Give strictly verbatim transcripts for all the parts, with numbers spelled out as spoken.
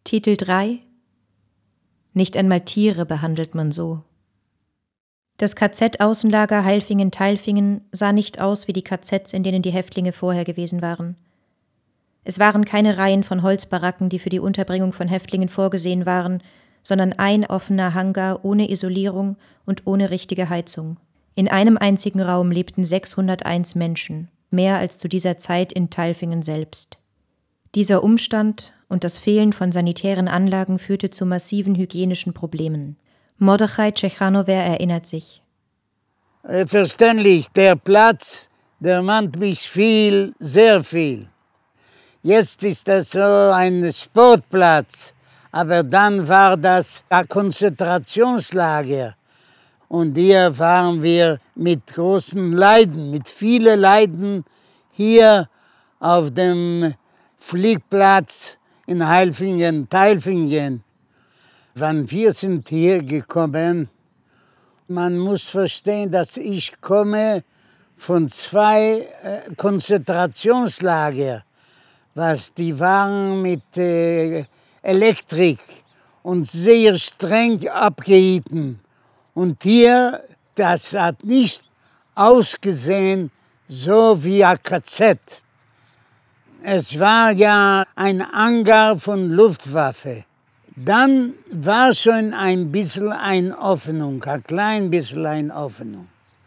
Titel drei: Nicht einmal Tiere behandelt man so. Das K Z-Außenlager Heilfingen-Tailfingen sah nicht aus wie die K Zs, in denen die Häftlinge vorher gewesen waren. Es waren keine Reihen von Holzbaracken, die für die Unterbringung von Häftlingen vorgesehen waren, sondern ein offener Hangar ohne Isolierung und ohne richtige Heizung. In einem einzigen Raum lebten sechshunderteins Menschen, mehr als zu dieser Zeit in Tailfingen selbst. Dieser Umstand und das Fehlen von sanitären Anlagen führte zu massiven hygienischen Problemen. Mordechai Tschechanower erinnert sich. Verständlich, der Platz, der mahnt mich viel, sehr viel. Jetzt ist das so ein Sportplatz, aber dann war das ein Konzentrationslager. Und hier waren wir mit großen Leiden, mit vielen Leiden hier auf dem Fliegplatz in Heilfingen, Tailfingen. Wann wir sind hier gekommen, man muss verstehen, dass ich komme von zwei äh, Konzentrationslager, was die waren mit äh, Elektrik und sehr streng abgehalten. Und hier, das hat nicht ausgesehen so wie ein K Z. Es war ja ein Hangar von Luftwaffe. Dann war schon ein bisschen eine Öffnung, ein klein bisschen eine Öffnung.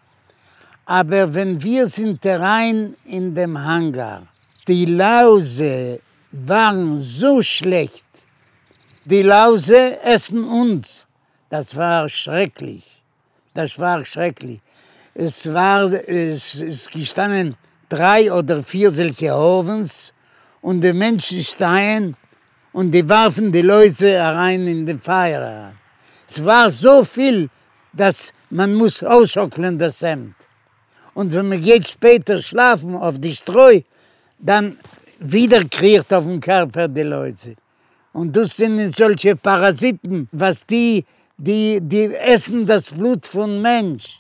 Aber wenn wir sind rein in dem Hangar, die Lause waren so schlecht. Die Lause essen uns. Das war schrecklich. Das war schrecklich. Es war, es ist gestanden drei oder vier solche Ofens und die Menschen stehen und die warfen die Leute rein in den Feuer. Es war so viel, dass man muss ausschockeln das Hemd. Und wenn man geht später schlafen auf die Streu, dann wieder kriegt auf den Körper die Leute. Und das sind solche Parasiten, was die, die, die essen das Blut von Mensch.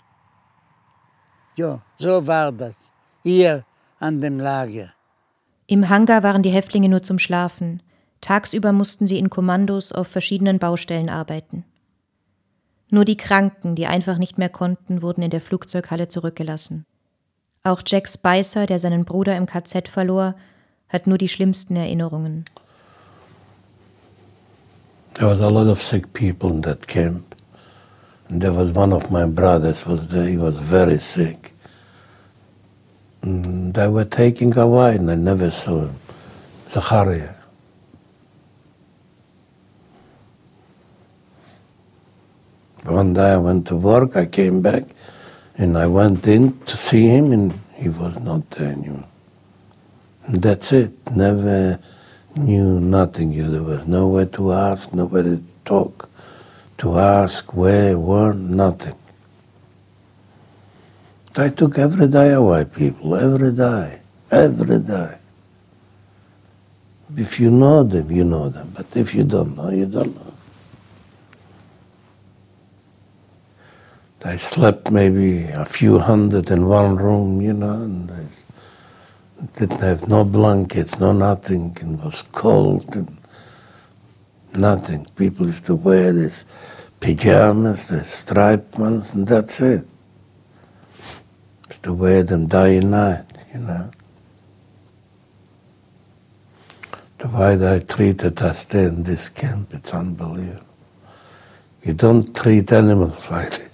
Ja, so war das hier an dem Lager. Im Hangar waren die Häftlinge nur zum Schlafen. Tagsüber mussten sie in Kommandos auf verschiedenen Baustellen arbeiten. Nur die Kranken, die einfach nicht mehr konnten, wurden in der Flugzeughalle zurückgelassen. Auch Jack Spicer, der seinen Bruder im K Z verlor, hat nur die schlimmsten Erinnerungen. There was a lot of sick people in that camp. And there was one of my brothers was there. He was very sick. And they were taking away and I never saw him. Zacharia. One day I went to work, I came back, and I went in to see him, and he was not there anymore. And that's it. Never knew nothing. There was nowhere to ask, nobody to talk, to ask where, where, nothing. I took every day away people, every day, every day. If you know them, you know them. But if you don't know, you don't know. I slept maybe a few hundred in one room, you know, and I didn't have no blankets, no nothing, and it was cold and nothing. People used to wear these pajamas, the striped ones, and that's it. Used to wear them day and night, you know. The way they treated us there in this camp, it's unbelievable. You don't treat animals like that.